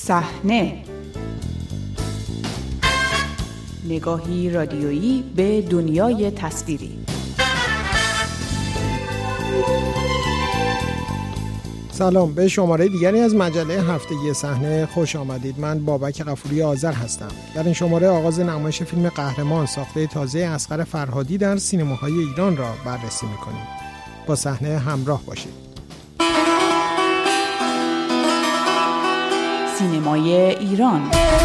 صحنه، نگاهی رادیویی به دنیای تصویری. سلام، به شماره دیگری از مجله هفتگی صحنه خوش آمدید. من بابک غفوری آذر هستم. در این شماره آغاز نمایش فیلم قهرمان ساخته تازه اصغر فرهادی در سینماهای ایران را بررسی می‌کنیم. با صحنه همراه باشید. سینمای ایران.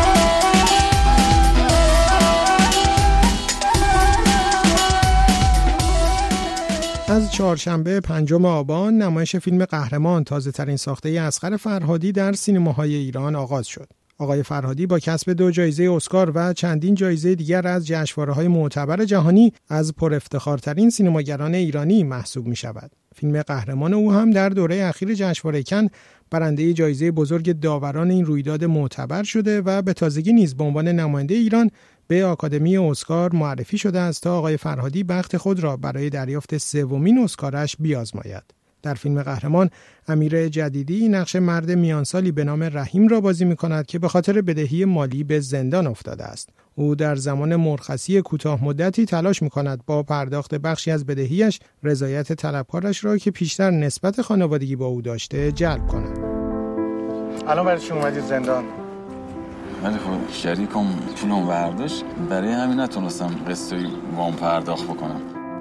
از چهارشنبه 5 آبان نمایش فیلم قهرمان تازه ترین ساخته اصغر فرهادی در سینماهای ایران آغاز شد. آقای فرهادی با کسب 2 جایزه اسکار و چندین جایزه دیگر از جشنواره‌های معتبر جهانی از پرافتخارترین سینماگران ایرانی محسوب می‌شود. فیلم قهرمان او هم در دوره اخیر جشنواره کن برنده جایزه بزرگ داوران این رویداد معتبر شده و به تازگی نیز به عنوان نماینده ایران به آکادمی اسکار معرفی شده است تا آقای فرهادی بخت خود را برای دریافت 3مین اسکارش بیازماید. در فیلم قهرمان امیر جدیدی نقش مرد میانسالی به نام رحیم را بازی می‌کند که به خاطر بدهی مالی به زندان افتاده است. او در زمان مرخصی کوتاه مدتی تلاش می‌کند با پرداخت بخشی از بدهیش رضایت طلبکارش را که پیشتر نسبت خانوادگی با او داشته جلب کند. الان برای چی اومدید زندان؟ ولی خب شریکم پولم برداشت، برای همین نتونستم قسطی وام پرداخت بکنم.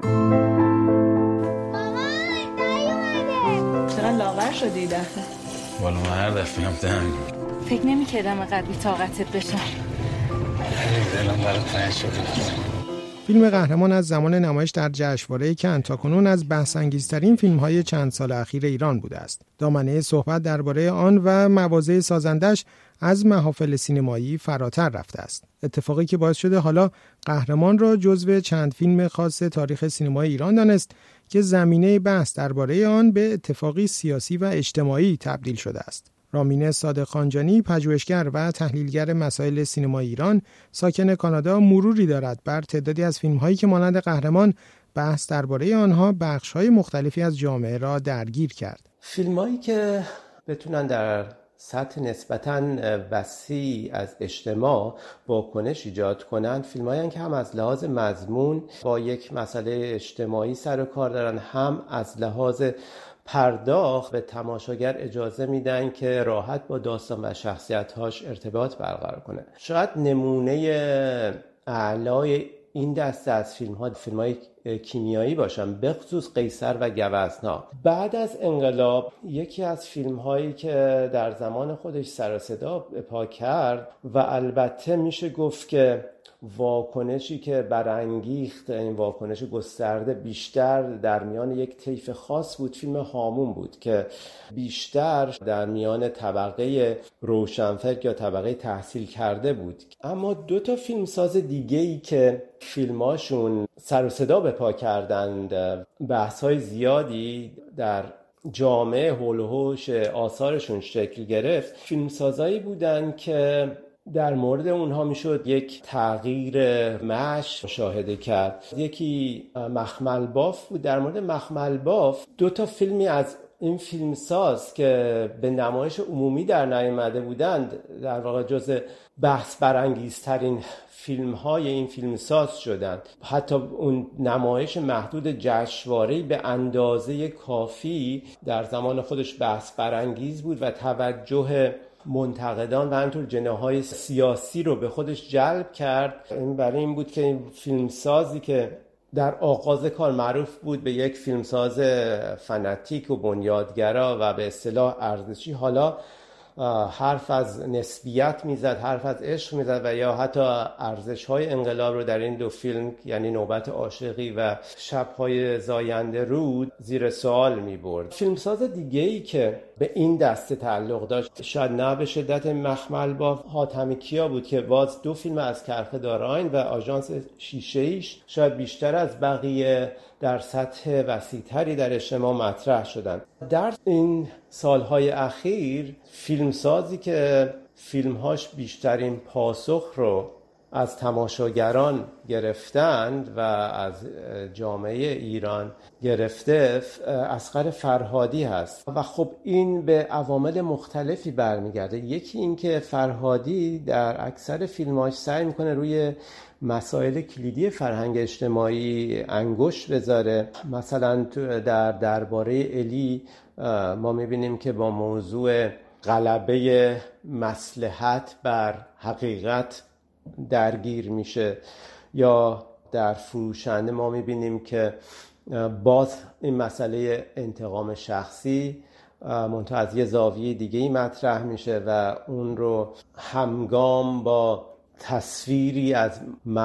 چرا لاغر شدی این دفعه؟ والا من هر دفعه هم دهنم. فکر نمی‌کردم اینقدر بی طاقتت بشم. دلم برات تنگ شده. فیلم قهرمان از زمان نمایش در جشنواره کن تاکنون از بحث‌انگیزترین فیلم‌های چند سال اخیر ایران بوده است. دامنه صحبت درباره آن و مواضع سازندش از محافل سینمایی فراتر رفته است. اتفاقی که باعث شده حالا قهرمان را جزو چند فیلم خاص تاریخ سینمای ایران دانست که زمینه بحث درباره آن به اتفاقی سیاسی و اجتماعی تبدیل شده است. رامین صادق خانجانی، پژوهشگر و تحلیلگر مسائل سینمای ایران، ساکن کانادا، مروری دارد بر تعدادی از فیلم‌هایی که مانند قهرمان بحث درباره آنها بخش‌های مختلفی از جامعه را درگیر کرد. فیلم‌هایی که بتونن در سطح نسبتاً وسیع از اجتماع واکنش ایجاد کنند، فیلم‌هایی هستند که هم از لحاظ مضمون با یک مسئله اجتماعی سر و کار دارن، هم از لحاظ پرداخت به تماشاگر اجازه میدن که راحت با داستان و شخصیت‌هاش ارتباط برقرار کنه. شاید نمونه اعلای این دسته از فیلم‌های کیمیایی باشن، به خصوص قیصر و گوزنا. بعد از انقلاب یکی از فیلم‌هایی که در زمان خودش سر و صدا پا کرد و البته میشه گفت که واکنشی که برانگیخت، این واکنش گسترده بیشتر در میان یک طیف خاص بود، فیلم هامون بود که بیشتر در میان طبقه روشنفکر یا طبقه تحصیل کرده بود. اما 2 فیلمساز دیگه‌ای که فیلماشون سر و صدا به پا کردند، بحث‌های زیادی در جامعه حول و حوش آثارشون شکل گرفت، فیلمسازایی بودن که در مورد اونها میشد یک تغییر مشاهده کرد. یکی مخمل باف بود. در مورد مخمل باف 2 فیلمی از این فیلمساز که به نمایش عمومی در نیامده بودند، در واقع جزء بحث برانگیزترین فیلم‌های این فیلمساز شدند. حتی اون نمایش محدود جشنواره‌ای به اندازه کافی در زمان خودش بحث برانگیز بود و توجه منتقدان و همینطور جناح‌های سیاسی رو به خودش جلب کرد. این برای این بود که این فیلمسازی که در آغاز کار معروف بود به یک فیلمساز فناتیک و بنیادگرا و به اصطلاح ارزشی، حالا حرف از نسبیت میزد، حرف از عشق میزد و یا حتی ارزش‌های انقلاب رو در این 2 فیلم، یعنی نوبت عاشقی و شب‌های زاینده رود، زیر سوال می‌برد. فیلمساز دیگه‌ای که به این دسته تعلق داشت، شاید نه به شدت مخمل با حاتمی کیا بود که باز 2 فیلم از کرخدار آین و آژانس شیشه‌ایش شاید بیشتر از بقیه در سطح وسیع‌تری در اجتماع مطرح شدند. در این سالهای اخیر فیلمسازی که فیلمهاش بیشترین پاسخ رو از تماشاگران گرفتند و از جامعه ایران گرفته اصغر فرهادی هست و خب این به عوامل مختلفی برمیگرده. یکی این که فرهادی در اکثر فیلماش سعی میکنه روی مسائل کلیدی فرهنگ اجتماعی انگشت بذاره. مثلا در درباره الی ما میبینیم که با موضوع غلبه مصلحت بر حقیقت درگیر میشه، یا در فروشنده ما میبینیم که باز این مسئله انتقام شخصی منتها از یه زاویه دیگه‌ای مطرح میشه و اون رو همگام با تصویری از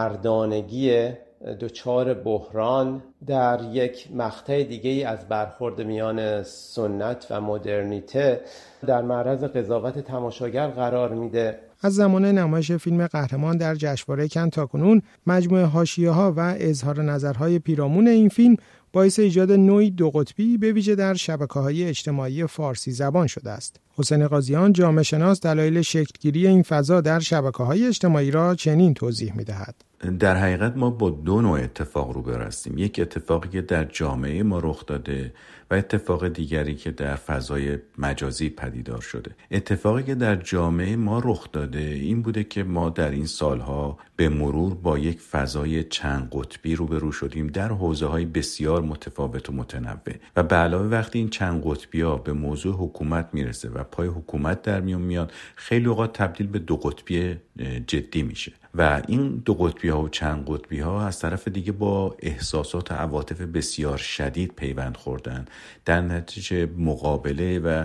مردانگی دچار بحران در یک مقطع دیگه‌ای از برخورد میان سنت و مدرنیته در معرض قضاوت تماشاگر قرار میده. از زمان نمایش فیلم قهرمان در جشنواره کن تاکنون مجموعه حاشیه‌ها و اظهار نظرهای پیرامون این فیلم باعث ایجاد نوعی دو قطبی به ویژه در شبکه‌های اجتماعی فارسی زبان شده است. حسین قاضیان جامعه شناس دلایل شکلگیری این فضا در شبکه‌های اجتماعی را چنین توضیح می‌دهد. در حقیقت ما با دو نوع اتفاق روبرو هستیم. یک اتفاقی که در جامعه ما رخ داده و اتفاق دیگری که در فضای مجازی پدیدار شده. اتفاقی که در جامعه ما رخ داده این بوده که ما در این سالها به مرور با یک فضای چند قطبی روبرو شدیم در حوزه‌های بسیار متفاوت و متنوع و به علاوه وقتی این چند قطبی‌ها به موضوع حکومت میرسه و پای حکومت در میاد، خیلی اوقات تبدیل به دو قطبی جدی میشه و این دو قطبی‌ها و چند قطبی‌ها از طرف دیگه با احساسات و عواطف بسیار شدید پیوند خوردن. در نتیجه مقابله و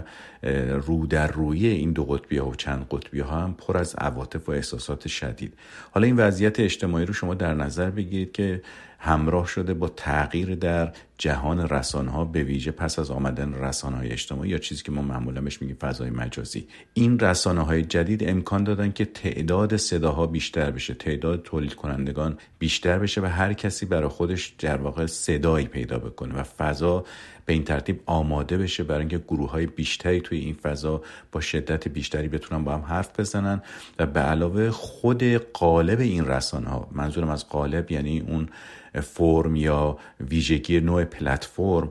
رو در روی این دو قطبی‌ها و چند قطبی‌ها هم پر از عواطف و احساسات شدید. حالا این وضعیت اجتماعی رو شما در نظر بگیرید که همراه شده با تغییر در جهان رسانه‌ها، به ویژه پس از آمدن رسانه‌های اجتماعی یا چیزی که ما معمولا بهش میگیم فضای مجازی. این رسانه‌های جدید امکان دادن که تعداد صداها بیشتر بشه، تعداد تولید کنندگان بیشتر بشه و هر کسی برای خودش در واقع صدایی پیدا بکنه و فضا به این ترتیب آماده بشه برای اینکه گروه‌های بیشتری توی این فضا با شدت بیشتری بتونن با هم حرف بزنن و به علاوه خود قالب این رسانه‌ها، منظورم از قالب یعنی اون فرم یا ویژگی نوع پلتفرم،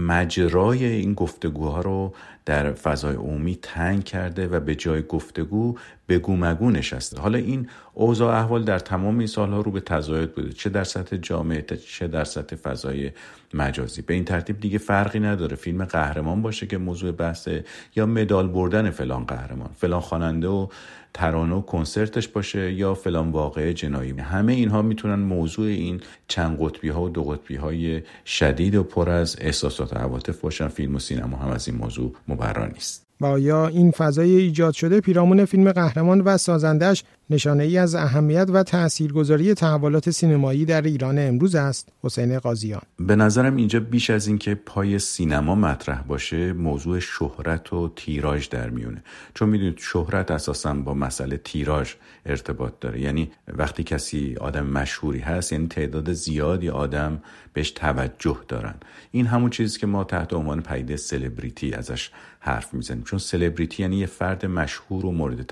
مجرای این گفتگوها رو در فضای عمومی تنگ کرده و به جای گفتگو بگو مگو نشسته. حالا این اوضاع احوال در تمام این سالها رو به تزاید بوده، چه در سطح جامعه چه در سطح فضای مجازی. به این ترتیب دیگه فرقی نداره فیلم قهرمان باشه که موضوع بحثه یا مدال بردن فلان قهرمان، فلان خواننده و ترانه و کنسرتش باشه یا فلان واقعه جنایی. همه اینها میتونن موضوع این چند قطبی ها و دو قطبی های شدید و پر از احساسات و عواطف باشن. فیلم و سینما هم از این موضوع مبرا نیست. و آیا این فضای ایجاد شده پیرامون فیلم قهرمان و سازندش نشانه ای از اهمیت و تاثیرگذاری تحولات سینمایی در ایران امروز است؟ حسین قاضیان: به نظرم اینجا بیش از این که پای سینما مطرح باشه، موضوع شهرت و تیراژ در میونه. چون میدونید شهرت اساساً با مسئله تیراژ ارتباط داره. یعنی وقتی کسی آدم مشهوری هست، یعنی تعداد زیادی آدم بهش توجه دارن. این همون چیزی که ما تحت عنوان پدیده سلبریتی ازش حرف میزنیم. چون سلبریتی یعنی یه فرد مشهور و مورد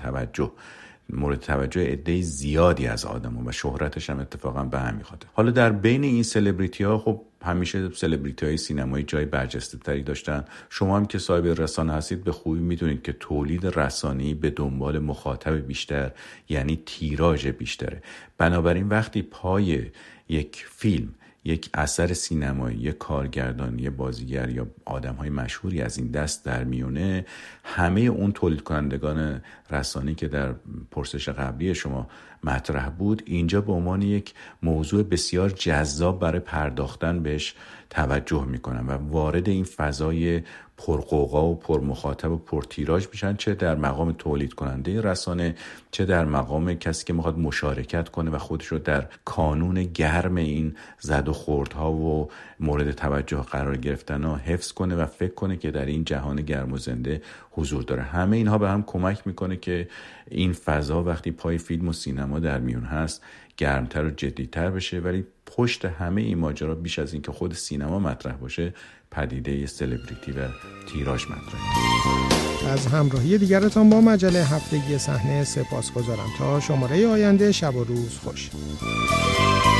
توجه عده زیادی از آدم‌ها و شهرتش هم اتفاقا به همین خاطر. حالا در بین این سلبریتی‌ها خب همیشه سلبریتی‌های سینمایی جای برجسته‌تری داشتن. شما هم که صاحب رسانه هستید به خوبی میدونید که تولید رسانه‌ای به دنبال مخاطب بیشتر یعنی تیراژ بیشتره. بنابراین وقتی پای یک فیلم، یک اثر سینمایی، یک کارگردان، یک بازیگر یا آدم‌های مشهوری از این دست در میونه، همه اون تولید کنندگان رسانه‌ای که در پرسش قبلی شما مطرح بود، اینجا به عنوان یک موضوع بسیار جذاب برای پرداختن بهش توجه میکنن و وارد این فضای پرقوقا و پرمخاطب و پرتیراژ میشن، چه در مقام تولید کننده رسانه، چه در مقام کسی که میخواد مشارکت کنه و خودش رو در کانون گرم این زد و خوردها و مورد توجه قرار گرفتن ها حفظ کنه و فکر کنه که در این جهان گرم و زنده حضور داره. همه اینها به هم کمک میکنه که این فضا وقتی پای فیلم و سینما سینما در میون هست گرمتر و جدیتر بشه، ولی پشت همه این ماجرا بیش از این که خود سینما مطرح باشه پدیده سلبریتی و تیراژ مطرحه. از همراهی دیگرتان با مجله هفتگی صحنه سپاسگزارم. تا شماره آینده، شب و روز خوش.